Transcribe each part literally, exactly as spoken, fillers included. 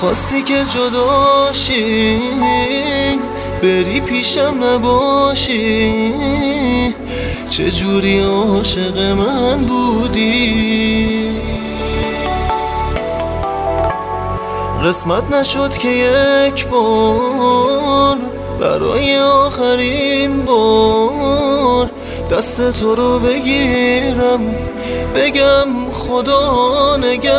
خواستی که جداشی بری پیشم نباشی، چجوری عاشق من بودی. قسمت نشد که یک بار برای آخرین بار دست تو رو بگیرم بگم خدا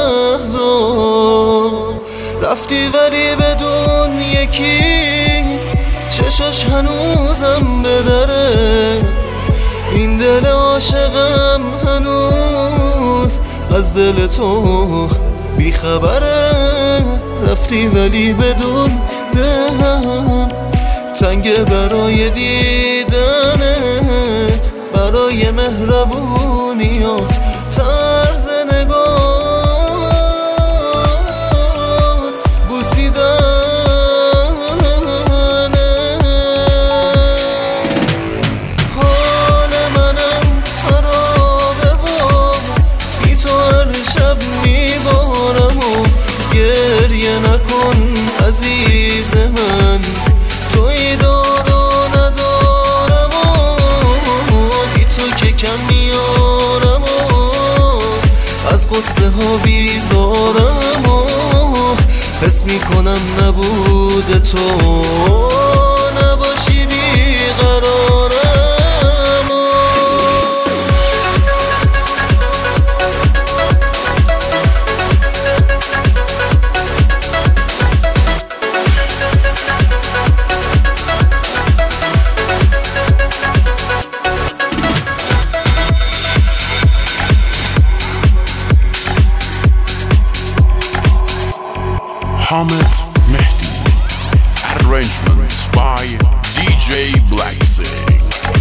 نگهدار. رفتی ولی بدون یکی چشاش هنوزم به دره، این دل عاشقم هنوز از دل تو بیخبره. رفتی ولی بدون دلم تنگ برای دیدنت، برای مهربونیات طرز نگات بوسیدنت. حال منم خرابه و بی تو هر شب میبارم و گریه نکن عزیز من، توی دار و ندارم و بی تو که کم میارم و از قصه ها بیزارم و حس میکنم نبود تو نباشی بیقرارم. Hamid Mehdi. Arrangements by دی جی Black Sing.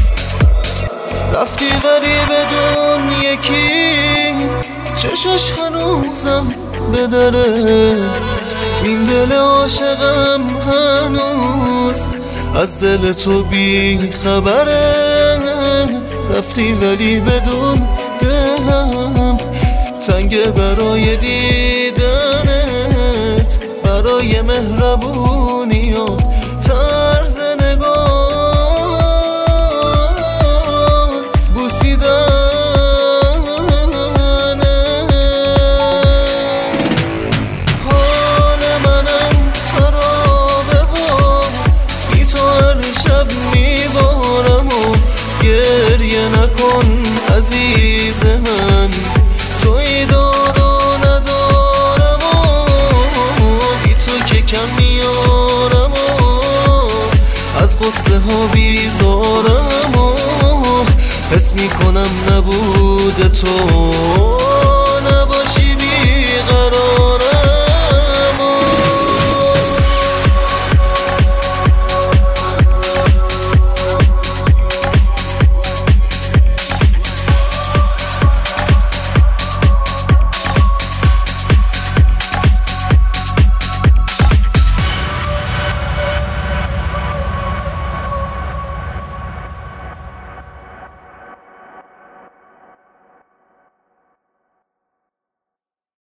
رفتی ولی بدون یکی چشاش هنوزم به دره، این دل عاشقم هنوز از دل تو بی خبره. رفتی ولی بدون دلم تنگ برای دیدنت، برای مهربونیات طرز نگات بوسیدنت. حال منم خرابه و بی تو هر شب میبارم و گریه نکن عزیز من، توی دار و ندارم و بی تو که کم میارم و از قصه ها بیزارم و حس میکنم نبود تو